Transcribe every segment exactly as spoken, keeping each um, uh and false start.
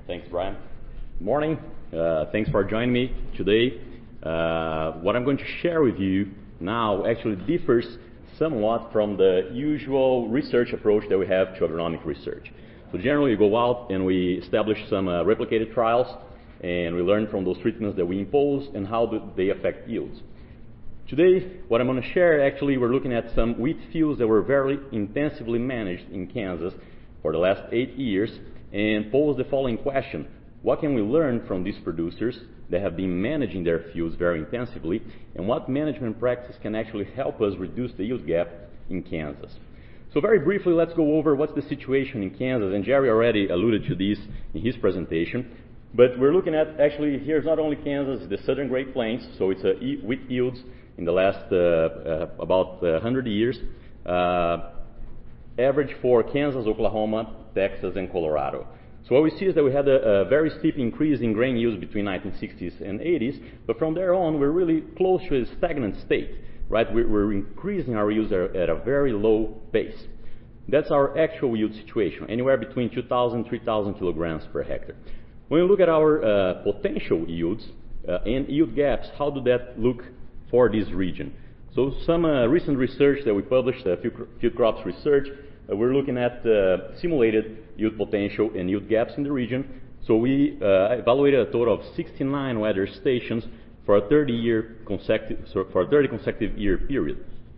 Thanks, Brian. Morning. Uh, thanks for joining me today. Uh, what I'm going to share with you now actually differs somewhat from the usual research approach that we have to agronomic research. So generally we go out and we establish some uh, replicated trials, and we learn from those treatments that we impose and how do they affect yields. Today, what I'm going to share, actually, we're looking at some wheat fields that were very intensively managed in Kansas for the last eight years, and pose the following question: what can we learn from these producers that have been managing their fields very intensively, and what management practice can actually help us reduce the yield gap in Kansas? So very briefly, let's go over what's the situation in Kansas, and Jerry already alluded to this in his presentation. But we're looking at, actually, here's not only Kansas, it's the Southern Great Plains, so it's a wheat yields in the last uh, uh, about uh, one hundred years, uh, average for Kansas, Oklahoma, Texas, and Colorado. So what we see is that we had a, a very steep increase in grain yields between nineteen sixties and eighties, but from there on, we're really close to a stagnant state, right? We're, we're increasing our yields at, at a very low pace. That's our actual yield situation, anywhere between two thousand, three thousand kilograms per hectare. When we look at our uh, potential yields uh, and yield gaps, how do that look for this region? So some uh, recent research that we published, uh, Field Crops Research, uh, we're looking at uh, simulated yield potential and yield gaps in the region. So we uh, evaluated a total of sixty-nine weather stations for a thirty year consecutive, so for a thirty consecutive year period.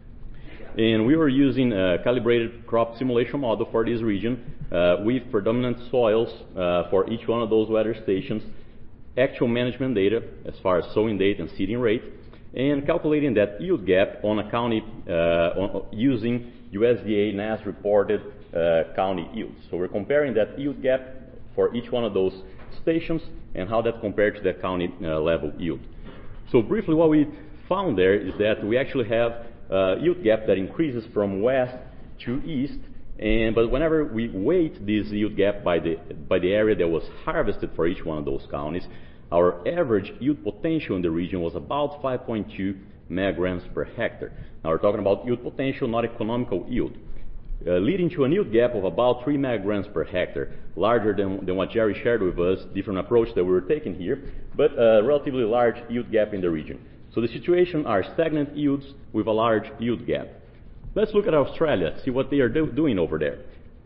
And we were using a calibrated crop simulation model for this region uh, with predominant soils uh, for each one of those weather stations, actual management data as far as sowing date and seeding rate, and calculating that yield gap on a county uh, on, using U S D A N A S reported uh, county yields. So we're comparing that yield gap for each one of those stations and how that compared to the county uh, level yield. So briefly, what we found there is that we actually have a yield gap that increases from west to east, and but whenever we weight this yield gap by the by the area that was harvested for each one of those counties, our average yield potential in the region was about five point two megagrams per hectare. Now we're talking about yield potential, not economical yield, uh, leading to a yield gap of about three megagrams per hectare, larger than, than what Jerry shared with us, different approach that we were taking here, but a relatively large yield gap in the region. So the situation are stagnant yields with a large yield gap. Let's look at Australia, see what they are do doing over there.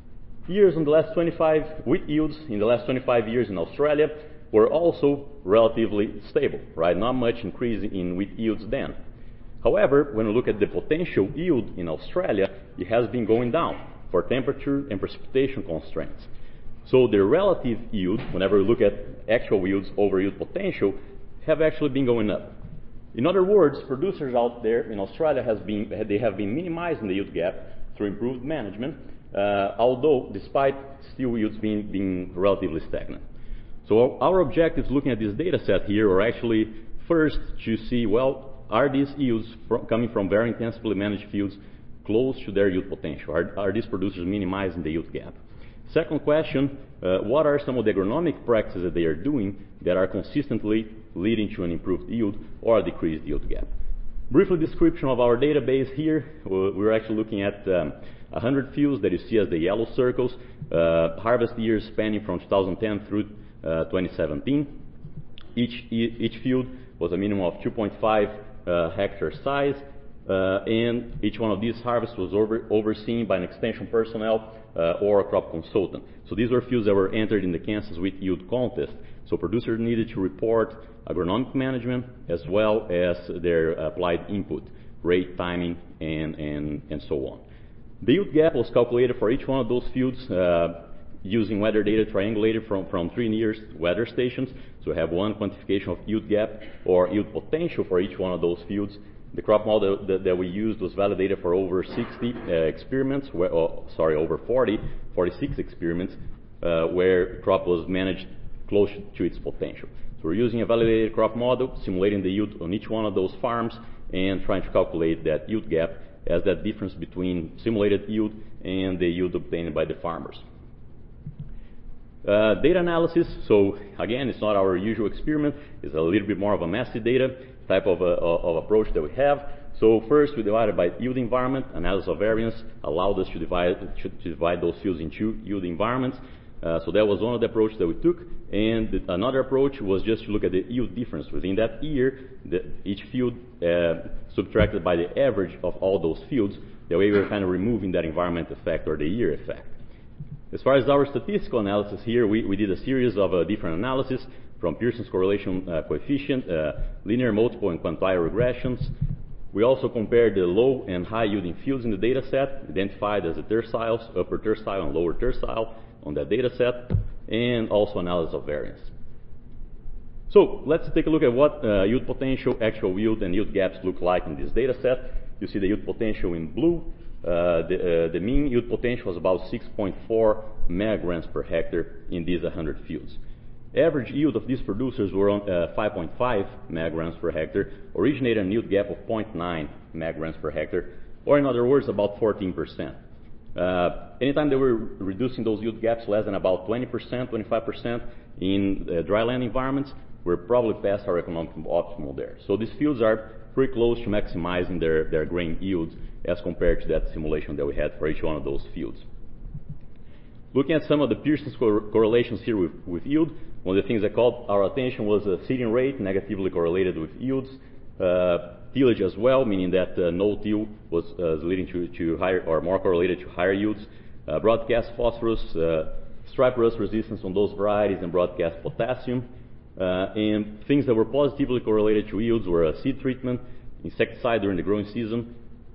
Years in the last twenty-five, wheat yields in the last twenty-five years in Australia were also relatively stable, right? Not much increase in wheat yields then. However, when we look at the potential yield in Australia, it has been going down for temperature and precipitation constraints. So the relative yield, whenever we look at actual yields over yield potential, have actually been going up. In other words, producers out there in Australia has been, they have been minimizing the yield gap through improved management, uh, although despite still yields being, being relatively stagnant. So our objectives looking at this data set here are actually first to see, well, are these yields from, coming from very intensively managed fields close to their yield potential? Are, are these producers minimizing the yield gap? Second question, uh, what are some of the agronomic practices that they are doing that are consistently leading to an improved yield or a decreased yield gap? Briefly description of our database here, we're actually looking at um, one hundred fields that you see as the yellow circles, uh, harvest years spanning from two thousand ten through uh, twenty seventeen. Each, each field was a minimum of two point five uh, hectare size, uh, and each one of these harvests was over, overseen by an extension personnel uh, or a crop consultant. So these were fields that were entered in the Kansas Wheat Yield Contest. So producers needed to report agronomic management as well as their applied input, rate, timing, and, and, and so on. The yield gap was calculated for each one of those fields uh, using weather data triangulated from, from three nearest weather stations. So we have one quantification of yield gap or yield potential for each one of those fields. The crop model that, that we used was validated for over sixty uh, experiments, where, oh, sorry, over forty, forty-six experiments, uh, where crop was managed close to its potential. So we're using a validated crop model, simulating the yield on each one of those farms, and trying to calculate that yield gap as that difference between simulated yield and the yield obtained by the farmers. Uh, data analysis, so again, it's not our usual experiment, it's a little bit more of a messy data type of, uh, of approach that we have. So first we divided by yield environment, analysis of variance allowed us to divide, to, to divide those fields into yield environments. Uh, so that was one of the approaches that we took. And the, another approach was just to look at the yield difference within that year, the, each field uh, subtracted by the average of all those fields. That way we were kind of removing that environment effect or the year effect. As far as our statistical analysis here, we, we did a series of uh, different analyses from Pearson's correlation uh, coefficient, uh, linear multiple and quantile regressions. We also compared the low and high yielding fields in the data set, identified as the terciles, upper tercile and lower tercile on that data set, and also analysis of variance. So let's take a look at what uh, yield potential, actual yield, and yield gaps look like in this data set. You see the yield potential in blue. Uh, the, uh, the mean yield potential was about six point four megagrams per hectare in these one hundred fields. Average yield of these producers were on uh, five point five megagrams per hectare, originated a yield gap of zero point nine megagrams per hectare, or in other words, about fourteen percent. Uh, anytime they were reducing those yield gaps less than about twenty percent, twenty-five percent in uh, dry land environments, we're probably past our economic optimal there. So these fields are pretty close to maximizing their, their grain yields as compared to that simulation that we had for each one of those fields. Looking at some of the Pearson's cor correlations here with, with yield, one of the things that caught our attention was the seeding rate, negatively correlated with yields. Uh, tillage as well, meaning that uh, no till was uh, leading to, to higher or more correlated to higher yields. Uh, broadcast phosphorus, uh, stripe rust resistance on those varieties, and broadcast potassium. Uh, and things that were positively correlated to yields were uh, seed treatment, insecticide during the growing season,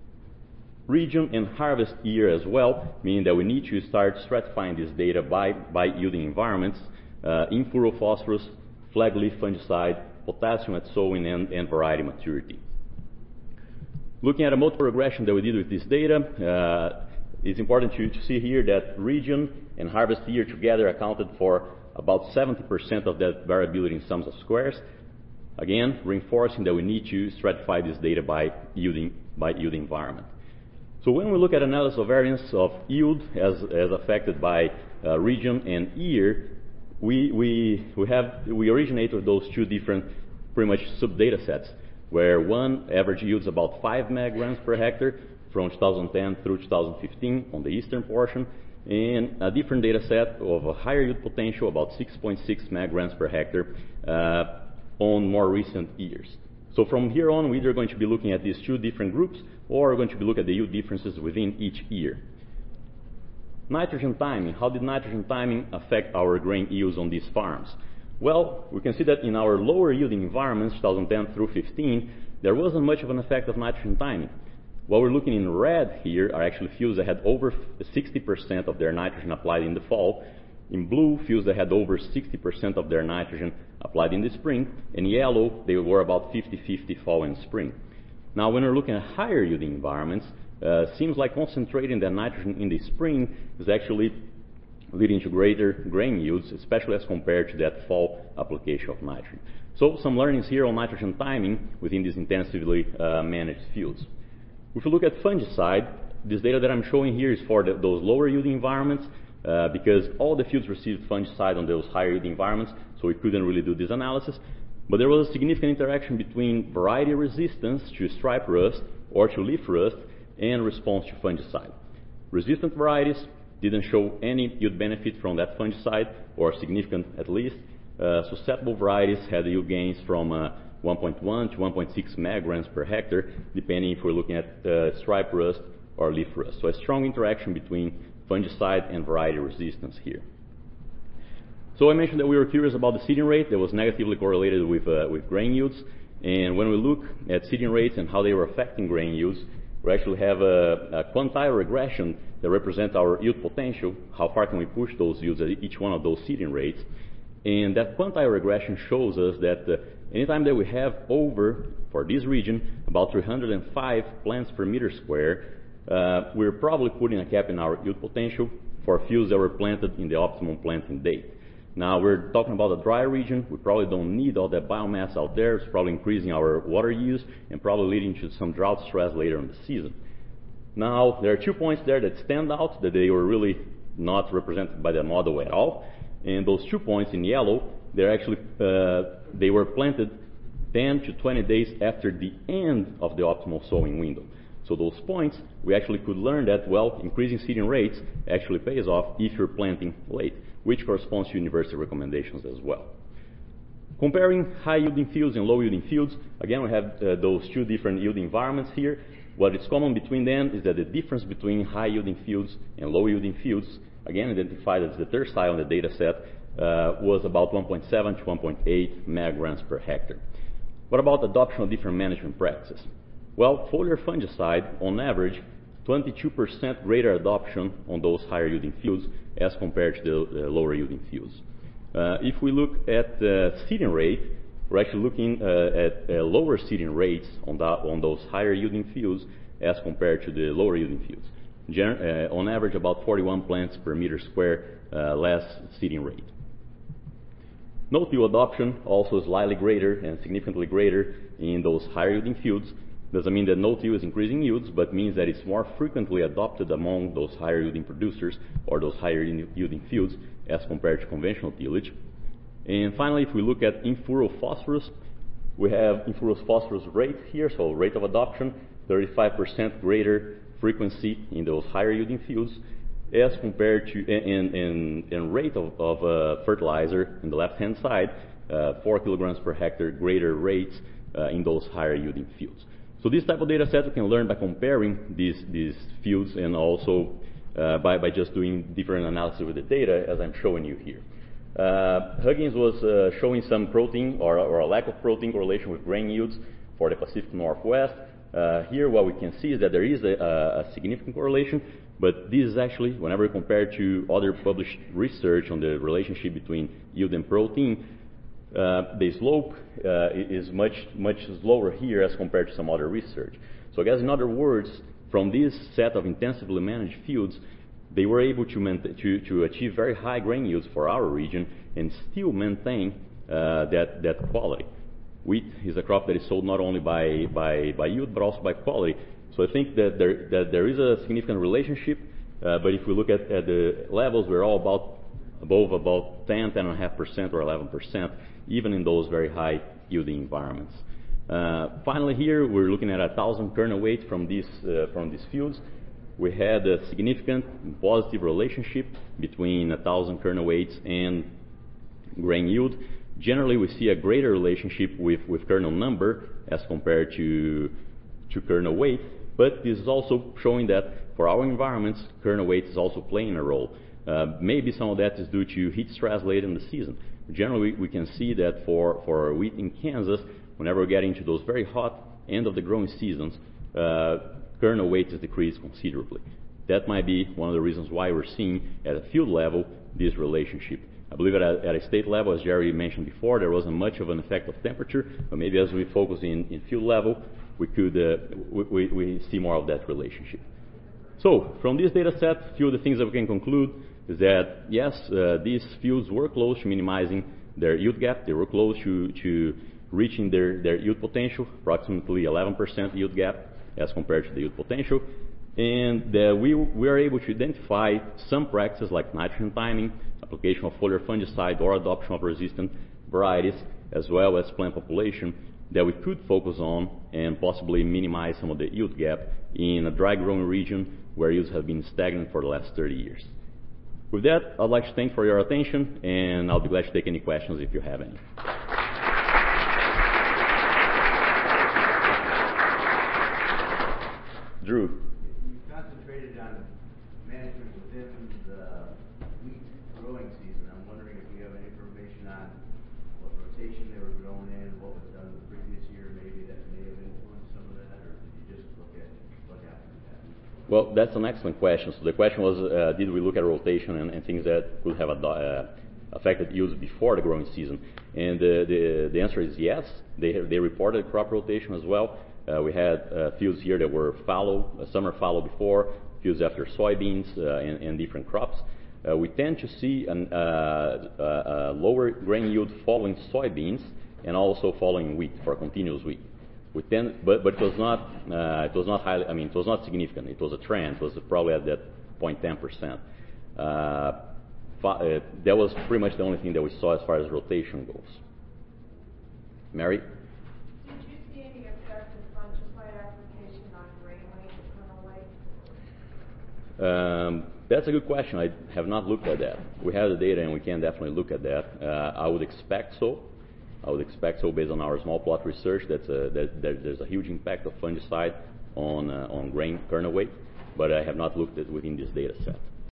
region and harvest year as well, meaning that we need to start stratifying this data by, by yielding environments, uh, in-furrow phosphorus, flag leaf fungicide, potassium at sowing, and, and variety maturity. Looking at a multiple regression that we did with this data, uh, it's important to, to see here that region and harvest year together accounted for about seventy percent of that variability in sums of squares. Again, reinforcing that we need to stratify this data by yielding, by yielding environment. So when we look at analysis of variance of yield as, as affected by uh, region and year, we, we, we, have, we originate with those two different pretty much sub-data sets, where one average yields about five megagrams per hectare from two thousand ten through two thousand fifteen on the eastern portion, and a different data set of a higher yield potential, about six point six megagrams per hectare, uh, on more recent years. So from here on, we're either going to be looking at these two different groups, or we're going to be looking at the yield differences within each year. Nitrogen timing. How did nitrogen timing affect our grain yields on these farms? Well, we can see that in our lower yielding environments, two thousand ten through fifteen, there wasn't much of an effect of nitrogen timing. What we're looking in red here are actually fields that had over sixty percent of their nitrogen applied in the fall. In blue, fields that had over sixty percent of their nitrogen applied in the spring. In yellow, they were about fifty fifty fall and spring. Now, when we're looking at higher yielding environments, uh, seems like concentrating that nitrogen in the spring is actually leading to greater grain yields, especially as compared to that fall application of nitrogen. So some learnings here on nitrogen timing within these intensively uh, managed fields. If we look at fungicide, this data that I'm showing here is for the, those lower yielding environments, uh, because all the fields received fungicide on those higher yielding environments, so we couldn't really do this analysis. But there was a significant interaction between variety resistance to stripe rust or to leaf rust and response to fungicide. Resistant varieties didn't show any yield benefit from that fungicide, or significant at least. Uh, susceptible varieties had yield gains from uh, one point one to one point six megagrams per hectare, depending if we're looking at uh, stripe rust or leaf rust. So a strong interaction between fungicide and variety resistance here. So I mentioned that we were curious about the seeding rate that was negatively correlated with, uh, with grain yields. And when we look at seeding rates and how they were affecting grain yields, we actually have a, a quantile regression that represents our yield potential, how far can we push those yields at each one of those seeding rates. And that quantile regression shows us that uh, anytime that we have over, for this region, about three hundred five plants per meter square, uh, we're probably putting a cap in our yield potential for fields that were planted in the optimum planting date. Now, we're talking about a dry region. We probably don't need all that biomass out there. It's probably increasing our water use and probably leading to some drought stress later in the season. Now, there are two points there that stand out, that they were really not represented by the model at all. And those two points in yellow, they're actually, uh, they were planted ten to twenty days after the end of the optimal sowing window. So those points, we actually could learn that, well, increasing seeding rates actually pays off if you're planting late. which corresponds to university recommendations as well. Comparing high-yielding fields and low-yielding fields, again, we have uh, those two different yielding environments here. What is common between them is that the difference between high-yielding fields and low-yielding fields, again identified as the tercile on the data set, uh, was about one point seven to one point eight megagrams per hectare. What about adoption of different management practices? Well, foliar fungicide, on average, twenty-two percent greater adoption on those higher-yielding fields as compared to the uh, lower-yielding fields. Uh, if we look at the seeding rate, we're actually looking uh, at uh, lower seeding rates on, that, on those higher-yielding fields as compared to the lower-yielding fields. Gen uh, on average, about forty-one plants per meter square uh, less seeding rate. No-till adoption also slightly greater and significantly greater in those higher-yielding fields. Doesn't mean that no-till is increasing yields, but means that it's more frequently adopted among those higher-yielding producers or those higher-yielding fields as compared to conventional tillage. And finally, if we look at in-furrow phosphorus, we have in-furrow phosphorus rate here, so rate of adoption, thirty-five percent greater frequency in those higher-yielding fields as compared to, and, and, and rate of, of uh, fertilizer in the left-hand side, uh, four kilograms per hectare greater rates uh, in those higher-yielding fields. So this type of data set we can learn by comparing these, these fields and also uh, by, by just doing different analysis with the data as I'm showing you here. Uh, Huggins was uh, showing some protein or, or a lack of protein correlation with grain yields for the Pacific Northwest. Uh, here what we can see is that there is a, a significant correlation, but this is actually, whenever we compare to other published research on the relationship between yield and protein, uh, the slope uh, is much, much slower here as compared to some other research. So I guess in other words, from this set of intensively managed fields, they were able to, maintain, to, to achieve very high grain yields for our region and still maintain uh, that, that quality. Wheat is a crop that is sold not only by, by, by yield, but also by quality. So I think that there, that there is a significant relationship, uh, but if we look at, at the levels, we're all about above about ten, ten point five percent or eleven percent, even in those very high yielding environments. Uh, finally here, we're looking at a thousand kernel weight from these, uh, from these fields. We had a significant positive relationship between a thousand kernel weights and grain yield. Generally, we see a greater relationship with, with kernel number as compared to, to kernel weight, but this is also showing that for our environments, kernel weight is also playing a role. Uh, maybe some of that is due to heat stress late in the season. Generally, we, we can see that for, for wheat in Kansas, whenever we get into those very hot end of the growing seasons, uh, kernel weight is decreased considerably. That might be one of the reasons why we're seeing at a field level this relationship. I believe at a, at a state level, as Jerry mentioned before, there wasn't much of an effect of temperature, but maybe as we focus in, in field level, we could uh, we, we, we see more of that relationship. So from this data set, a few of the things that we can conclude is that yes, uh, these fields were close to minimizing their yield gap. They were close to, to reaching their, their yield potential, approximately eleven percent yield gap as compared to the yield potential. And uh, we, we are able to identify some practices like nitrogen timing, application of foliar fungicide, or adoption of resistant varieties, as well as plant population that we could focus on and possibly minimize some of the yield gap in a dry growing region where yields have been stagnant for the last thirty years. With that, I'd like to thank for your attention, and I'll be glad to take any questions if you have any. Drew. You concentrated on management within the wheat growing season. I'm wondering if you have any information on what rotation they were grown in, what was done the previous year, maybe that may have influenced some of that, or did you just look at what happened at that? Well, that's an excellent question. So the question was, uh, did we look at rotation and, and things that could have uh, affected yields before the growing season? And uh, the, the answer is yes. They, they reported crop rotation as well. Uh, we had uh, fields here that were fallow, uh, summer fallow before, fields after soybeans uh, and, and different crops. Uh, we tend to see an, uh, uh, uh, lower grain yield following soybeans and also following wheat for continuous wheat. We tend, but, but it was not uh, it was not highly. I mean, it was not significant. It was a trend. It was probably at that zero point one zero percent. Uh, uh, that was pretty much the only thing that we saw as far as rotation goes. Mary. Um, That's a good question. I have not looked at that. We have the data and we can definitely look at that. Uh, I would expect so. I would expect so based on our small plot research. That's a, that, that there's a huge impact of fungicide on uh, on grain kernel weight, but I have not looked at within this data set.